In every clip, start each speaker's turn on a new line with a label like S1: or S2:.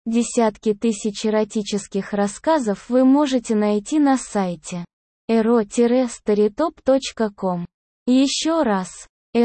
S1: Десятки тысяч эротических рассказов вы можете найти на сайте ero-storytop.com. Еще раз,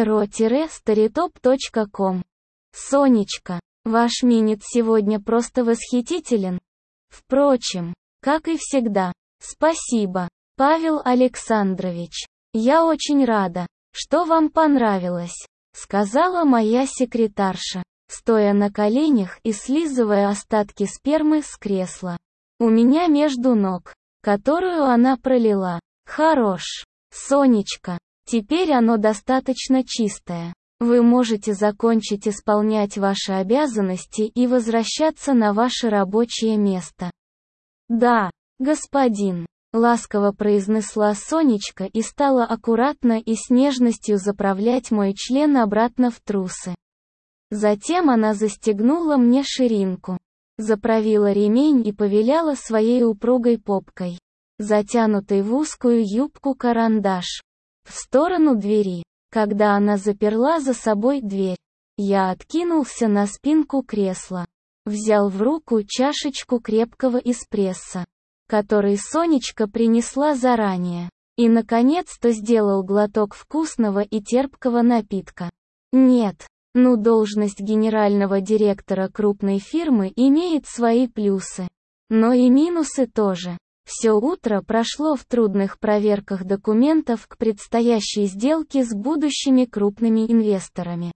S1: ero-storytop.com. Сонечка, ваш минет сегодня просто восхитителен. Впрочем, как и всегда. Спасибо, Павел Александрович. Я очень рада, что вам понравилось, сказала моя секретарша, стоя на коленях и слизывая остатки спермы с кресла у меня между ног, которую она пролила. Хорош, Сонечка, теперь оно достаточно чистое. Вы можете закончить исполнять ваши обязанности и возвращаться на ваше рабочее место. Да, господин, ласково произнесла Сонечка и стала аккуратно и с нежностью заправлять мой член обратно в трусы. Затем она застегнула мне ширинку, заправила ремень и повиляла своей упругой попкой, затянутой в узкую юбку-карандаш, в сторону двери. Когда она заперла за собой дверь, я откинулся на спинку кресла, взял в руку чашечку крепкого эспрессо, который Сонечка принесла заранее, и наконец-то сделал глоток вкусного и терпкого напитка. Нет, должность генерального директора крупной фирмы имеет свои плюсы, но и минусы тоже. Все утро прошло в трудных проверках документов к предстоящей сделке с будущими крупными инвесторами.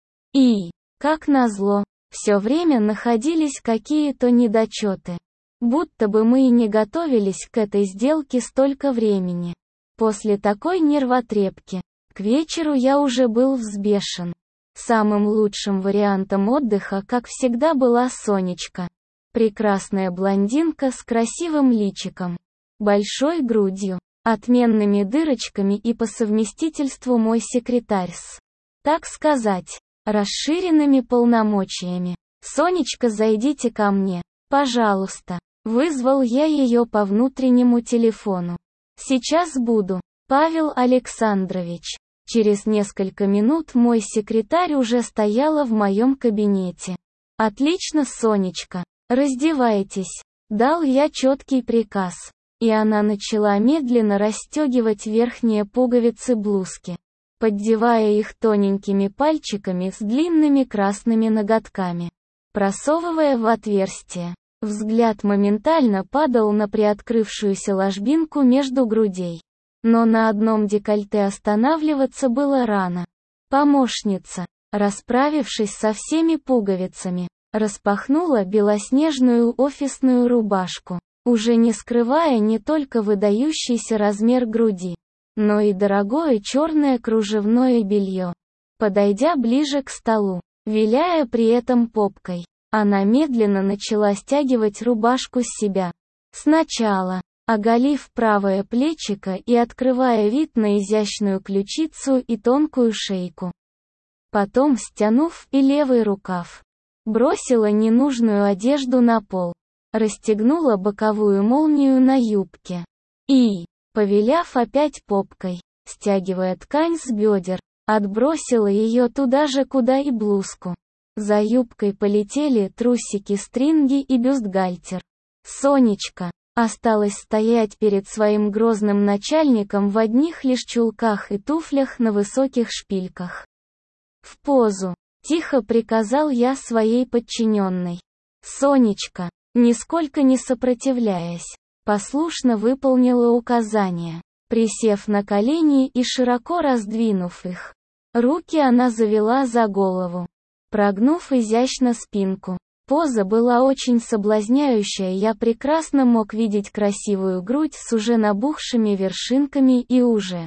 S1: И, как назло, все время находились какие-то недочеты. Будто бы мы и не готовились к этой сделке столько времени. После такой нервотрепки, к вечеру я уже был взбешен. Самым лучшим вариантом отдыха, как всегда, была Сонечка. Прекрасная блондинка с красивым личиком, большой грудью, отменными дырочками и по совместительству мой секретарь с, так сказать, расширенными полномочиями. «Сонечка, зайдите ко мне, пожалуйста», — вызвал я ее по внутреннему телефону. «Сейчас буду, Павел Александрович». Через несколько минут мой секретарь уже стояла в моем кабинете. «Отлично, Сонечка. «Раздевайтесь», — дал я четкий приказ, и она начала медленно расстегивать верхние пуговицы блузки, поддевая их тоненькими пальчиками с длинными красными ноготками, просовывая в отверстие. Взгляд моментально падал на приоткрывшуюся ложбинку между грудей. Но на одном декольте останавливаться было рано. Помощница, расправившись со всеми пуговицами, распахнула белоснежную офисную рубашку, уже не скрывая не только выдающийся размер груди, но и дорогое черное кружевное белье. Подойдя ближе к столу, виляя при этом попкой, она медленно начала стягивать рубашку с себя. Сначала, оголив правое плечико и открывая вид на изящную ключицу и тонкую шейку. Потом, стянув и левый рукав, бросила ненужную одежду на пол, расстегнула боковую молнию на юбке и, повиляв опять попкой, стягивая ткань с бедер, отбросила ее туда же, куда и блузку. За юбкой полетели трусики, стринги и бюстгальтер. Сонечка осталась стоять перед своим грозным начальником в одних лишь чулках и туфлях на высоких шпильках. «В позу», — тихо приказал я своей подчиненной. Сонечка, нисколько не сопротивляясь, послушно выполнила указания, присев на колени и широко раздвинув их. Руки она завела за голову, прогнув изящно спинку. Поза была очень соблазняющая, я прекрасно мог видеть красивую грудь с уже набухшими вершинками и уже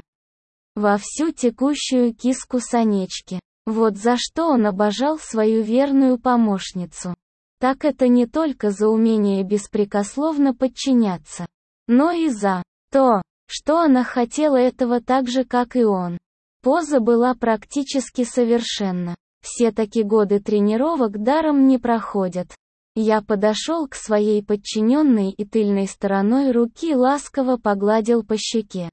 S1: вовсю текущую киску Сонечки. Вот за что он обожал свою верную помощницу. Так это не только за умение беспрекословно подчиняться, но и за то, что она хотела этого так же, как и он. Поза была практически совершенна. Все таки годы тренировок даром не проходят. Я подошел к своей подчиненной и тыльной стороной руки ласково погладил по щеке.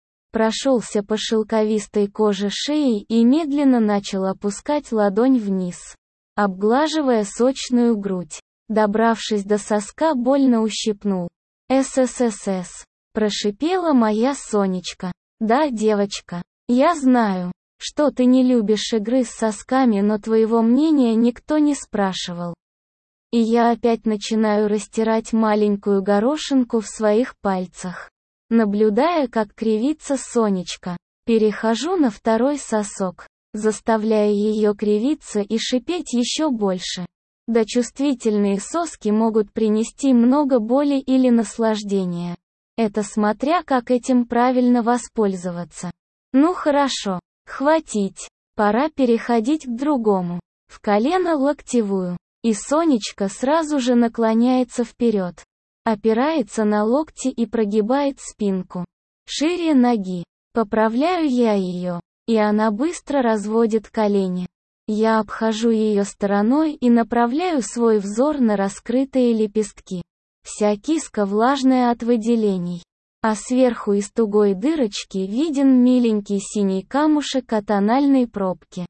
S1: Прошелся по шелковистой коже шеи и медленно начал опускать ладонь вниз, обглаживая сочную грудь. Добравшись до соска, больно ущипнул. «СССС», — прошипела моя Сонечка. «Да, девочка, я знаю, что ты не любишь игры с сосками, но твоего мнения никто не спрашивал». И я опять начинаю растирать маленькую горошинку в своих пальцах. Наблюдая, как кривится Сонечка, перехожу на второй сосок, заставляя ее кривиться и шипеть еще больше. Да, чувствительные соски могут принести много боли или наслаждения. Это смотря как этим правильно воспользоваться. Ну хорошо, хватить. Пора переходить к другому. В колено-локтевую. И Сонечка сразу же наклоняется вперед. Опирается на локти и прогибает спинку. Шире ноги. Поправляю я ее. И она быстро разводит колени. Я обхожу ее стороной и направляю свой взор на раскрытые лепестки. Вся киска влажная от выделений. А сверху из тугой дырочки виден миленький синий камушек от анальной пробки.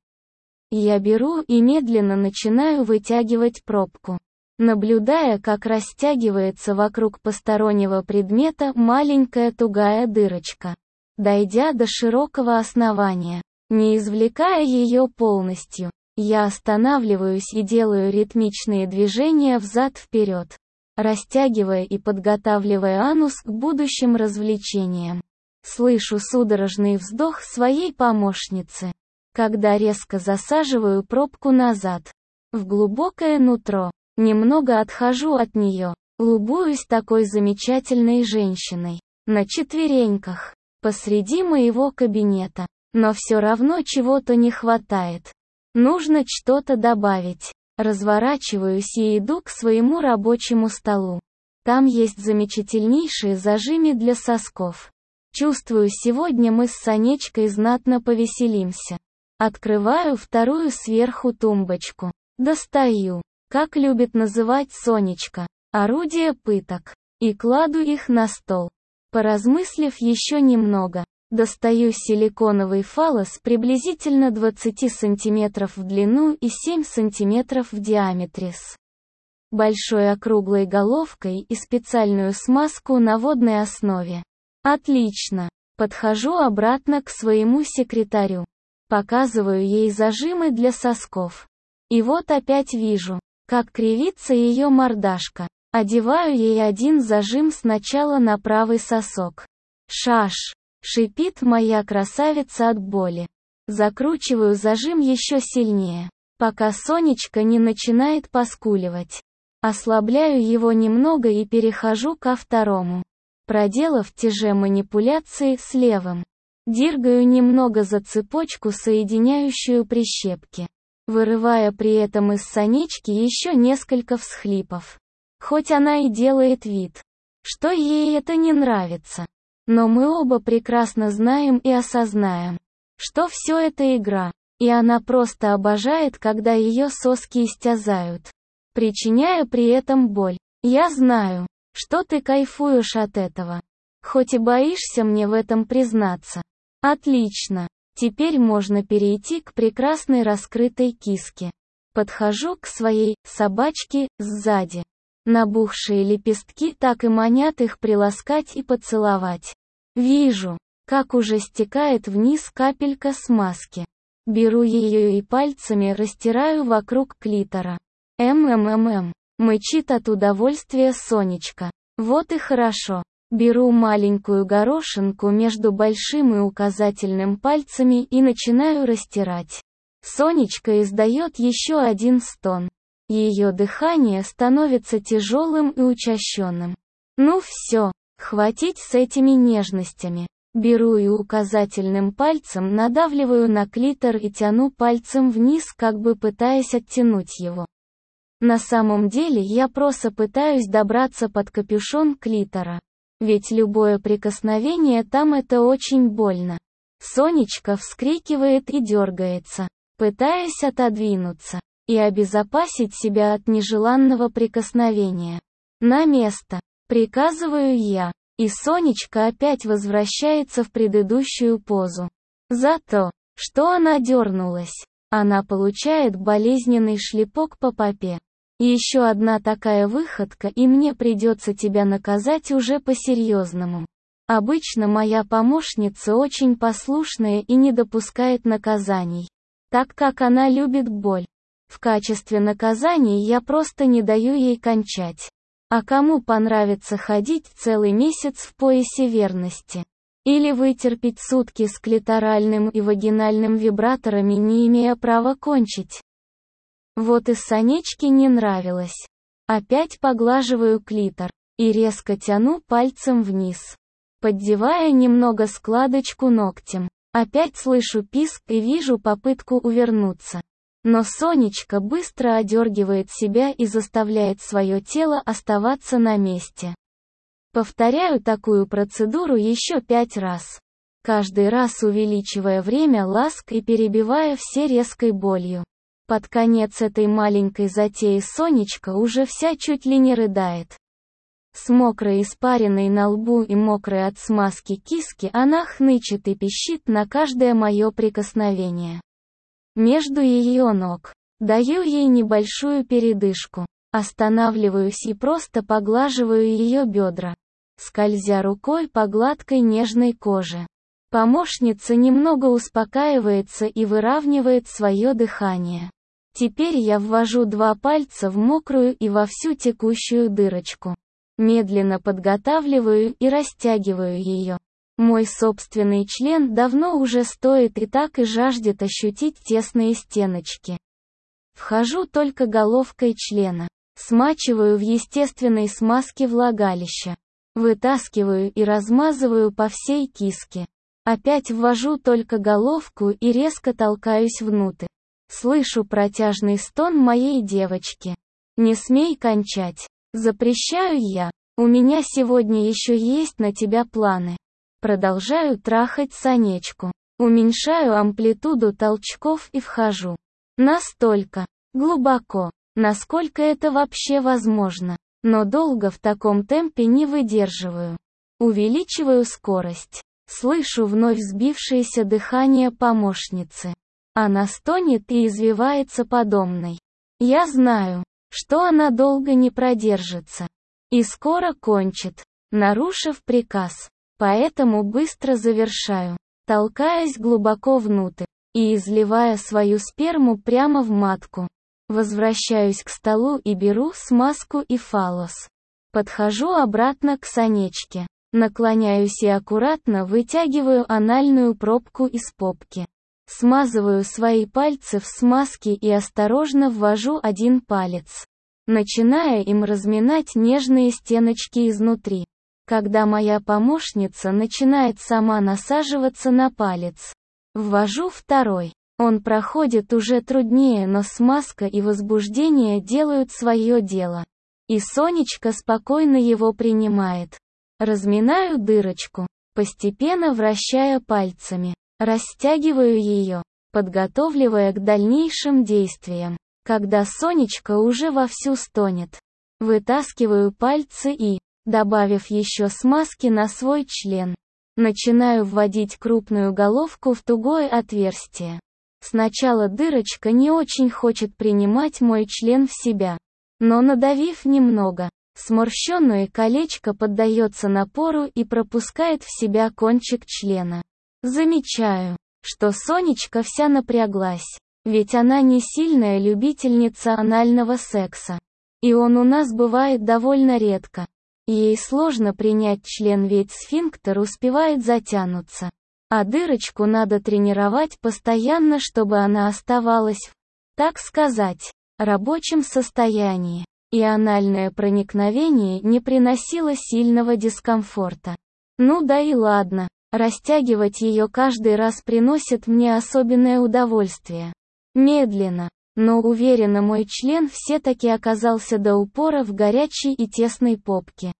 S1: Я беру и медленно начинаю вытягивать пробку, наблюдая, как растягивается вокруг постороннего предмета маленькая тугая дырочка. Дойдя до широкого основания, не извлекая ее полностью, я останавливаюсь и делаю ритмичные движения взад-вперед, растягивая и подготавливая анус к будущим развлечениям. Слышу судорожный вздох своей помощницы, когда резко засаживаю пробку назад, в глубокое нутро, немного отхожу от нее, любуюсь такой замечательной женщиной, на четвереньках, посреди моего кабинета, но все равно чего-то не хватает. Нужно что-то добавить. Разворачиваюсь и иду к своему рабочему столу. Там есть замечательнейшие зажимы для сосков. Чувствую, сегодня мы с Сонечкой знатно повеселимся. Открываю вторую сверху тумбочку. Достаю, как любит называть Сонечка, орудие пыток. И кладу их на стол. Поразмыслив еще немного, достаю силиконовый фаллос приблизительно 20 см в длину и 7 см в диаметре с большой округлой головкой и специальную смазку на водной основе. Отлично. Подхожу обратно к своему секретарю. Показываю ей зажимы для сосков. И вот опять вижу, как кривится ее мордашка. Одеваю ей один зажим сначала на правый сосок. «Шаш!» — шипит моя красавица от боли. Закручиваю зажим еще сильнее, пока Сонечка не начинает поскуливать. Ослабляю его немного и перехожу ко второму. Проделав те же манипуляции с левым. Дергаю немного за цепочку, соединяющую прищепки, вырывая при этом из Сонечки еще несколько всхлипов. Хоть она и делает вид, что ей это не нравится. Но мы оба прекрасно знаем и осознаем, что все это игра, и она просто обожает, когда ее соски истязают, причиняя при этом боль. Я знаю, что ты кайфуешь от этого. Хоть и боишься мне в этом признаться. Отлично. Теперь можно перейти к прекрасной раскрытой киске. Подхожу к своей собачке сзади. Набухшие лепестки так и манят их приласкать и поцеловать. Вижу, как уже стекает вниз капелька смазки. Беру ее и пальцами растираю вокруг клитора. Мычит от удовольствия Сонечка. Вот и хорошо. Беру маленькую горошинку между большим и указательным пальцами и начинаю растирать. Сонечка издает еще один стон. Ее дыхание становится тяжелым и учащенным. Ну все, хватить с этими нежностями. Беру и указательным пальцем надавливаю на клитор и тяну пальцем вниз, как бы пытаясь оттянуть его. На самом деле я просто пытаюсь добраться под капюшон клитора. Ведь любое прикосновение там это очень больно. Сонечка вскрикивает и дергается, пытаясь отодвинуться и обезопасить себя от нежеланного прикосновения. На место, приказываю я, и Сонечка опять возвращается в предыдущую позу. За то, что она дернулась, она получает болезненный шлепок по попе. Еще одна такая выходка, и мне придется тебя наказать уже по-серьезному. Обычно моя помощница очень послушная и не допускает наказаний, так как она любит боль. В качестве наказаний я просто не даю ей кончать. А кому понравится ходить целый месяц в поясе верности? Или вытерпеть сутки с клиторальным и вагинальным вибраторами, не имея права кончить? Вот и Сонечке не нравилось. Опять поглаживаю клитор и резко тяну пальцем вниз, поддевая немного складочку ногтем. Опять слышу писк и вижу попытку увернуться. Но Сонечка быстро одергивает себя и заставляет свое тело оставаться на месте. Повторяю такую процедуру еще 5 раз. Каждый раз увеличивая время ласк и перебивая все резкой болью. Под конец этой маленькой затеи Сонечка уже вся чуть ли не рыдает. С мокрой испариной на лбу и мокрой от смазки киски она хнычет и пищит на каждое мое прикосновение. Между ее ног. Даю ей небольшую передышку. Останавливаюсь и просто поглаживаю ее бедра, скользя рукой по гладкой нежной коже. Помощница немного успокаивается и выравнивает свое дыхание. Теперь я ввожу 2 пальца в мокрую и вовсю текущую дырочку. Медленно подготавливаю и растягиваю ее. Мой собственный член давно уже стоит и так и жаждет ощутить тесные стеночки. Вхожу только головкой члена. Смачиваю в естественной смазке влагалища. Вытаскиваю и размазываю по всей киске. Опять ввожу только головку и резко толкаюсь внутрь. Слышу протяжный стон моей девочки. «Не смей кончать. Запрещаю я. У меня сегодня еще есть на тебя планы». Продолжаю трахать Сонечку. Уменьшаю амплитуду толчков и вхожу. Настолько глубоко, насколько это вообще возможно. Но долго в таком темпе не выдерживаю. Увеличиваю скорость. Слышу вновь сбившееся дыхание помощницы. Она стонет и извивается подобной. Я знаю, что она долго не продержится. И скоро кончит, нарушив приказ. Поэтому быстро завершаю, толкаясь глубоко внутрь и изливая свою сперму прямо в матку. Возвращаюсь к столу и беру смазку и фаллос. Подхожу обратно к Сонечке. Наклоняюсь и аккуратно вытягиваю анальную пробку из попки. Смазываю свои пальцы в смазке и осторожно ввожу 1 палец, начиная им разминать нежные стеночки изнутри. Когда моя помощница начинает сама насаживаться на палец, ввожу 2. Он проходит уже труднее, но смазка и возбуждение делают свое дело. И Сонечка спокойно его принимает. Разминаю дырочку, постепенно вращая пальцами. Растягиваю ее, подготовливая к дальнейшим действиям. Когда Сонечка уже вовсю стонет, вытаскиваю пальцы и, добавив еще смазки на свой член, начинаю вводить крупную головку в тугое отверстие. Сначала дырочка не очень хочет принимать мой член в себя, но надавив немного, сморщенное колечко поддается напору и пропускает в себя кончик члена. Замечаю, что Сонечка вся напряглась, ведь она не сильная любительница анального секса. И он у нас бывает довольно редко. Ей сложно принять член, ведь сфинктер успевает затянуться. А дырочку надо тренировать постоянно, чтобы она оставалась в, так сказать, рабочем состоянии. И анальное проникновение не приносило сильного дискомфорта. Ну да и ладно. Растягивать ее каждый раз приносит мне особенное удовольствие. Медленно, но уверенно мой член все-таки оказался до упора в горячей и тесной попке.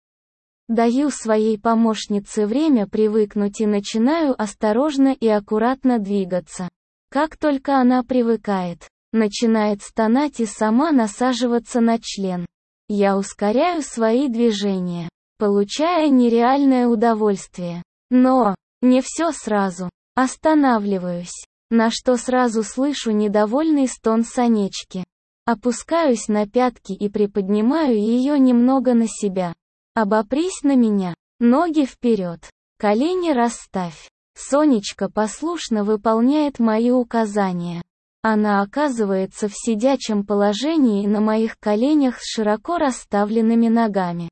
S1: Даю своей помощнице время привыкнуть и начинаю осторожно и аккуратно двигаться. Как только она привыкает, начинает стонать и сама насаживаться на член, я ускоряю свои движения, получая нереальное удовольствие. Но не все сразу. Останавливаюсь, на что сразу слышу недовольный стон Сонечки. Опускаюсь на пятки и приподнимаю ее немного на себя. Обопрись на меня. Ноги вперед. Колени расставь. Сонечка послушно выполняет мои указания. Она оказывается в сидячем положении на моих коленях с широко расставленными ногами.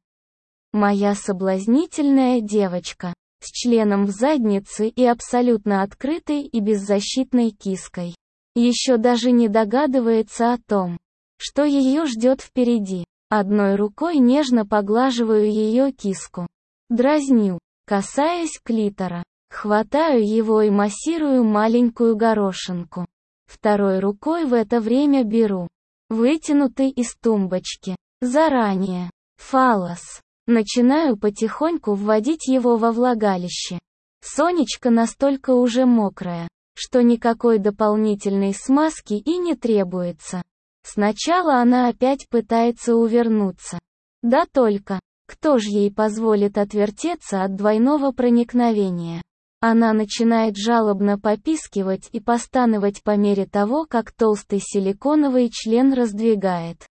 S1: Моя соблазнительная девочка, с членом в заднице и абсолютно открытой и беззащитной киской, еще даже не догадывается о том, что ее ждет впереди. Одной рукой нежно поглаживаю ее киску. Дразню, касаясь клитора. Хватаю его и массирую маленькую горошинку. Второй рукой в это время беру вытянутый из тумбочки заранее фаллос. Начинаю потихоньку вводить его во влагалище. Сонечка настолько уже мокрая, что никакой дополнительной смазки и не требуется. Сначала она опять пытается увернуться. Да только, кто ж ей позволит отвертеться от двойного проникновения? Она начинает жалобно попискивать и постановать по мере того, как толстый силиконовый член раздвигает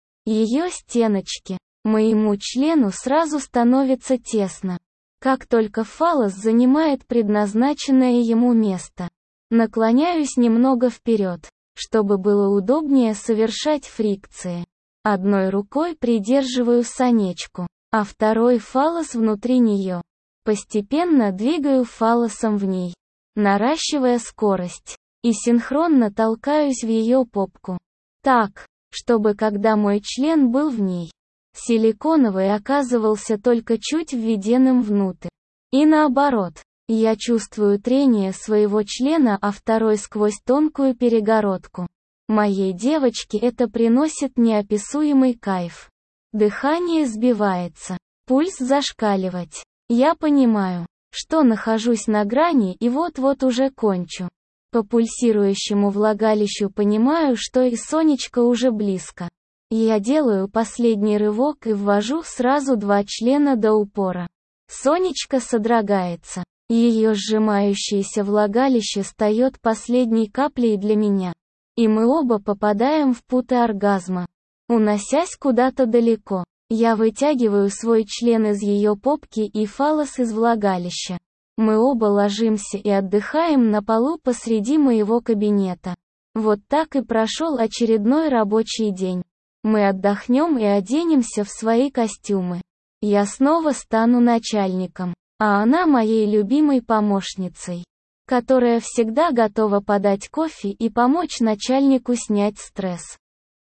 S1: ее стеночки. Моему члену сразу становится тесно, как только фаллос занимает предназначенное ему место. Наклоняюсь немного вперед, чтобы было удобнее совершать фрикции. Одной рукой придерживаю Сонечку, а второй фаллос внутри нее. Постепенно двигаю фаллосом в ней, наращивая скорость, и синхронно толкаюсь в ее попку. Так, чтобы когда мой член был в ней, силиконовый оказывался только чуть введенным внутрь. И наоборот, я чувствую трение своего члена, а второй сквозь тонкую перегородку. Моей девочке это приносит неописуемый кайф. Дыхание сбивается, пульс зашкаливать. Я понимаю, что нахожусь на грани и вот-вот уже кончу. По пульсирующему влагалищу понимаю, что и Сонечка уже близко. Я делаю последний рывок и ввожу сразу два члена до упора. Сонечка содрогается. Ее сжимающееся влагалище стает последней каплей для меня. И мы оба попадаем в путы оргазма. Уносясь куда-то далеко, я вытягиваю свой член из ее попки и фаллос из влагалища. Мы оба ложимся и отдыхаем на полу посреди моего кабинета. Вот так и прошел очередной рабочий день. Мы отдохнем и оденемся в свои костюмы. Я снова стану начальником, а она моей любимой помощницей, которая всегда готова подать кофе и помочь начальнику снять стресс.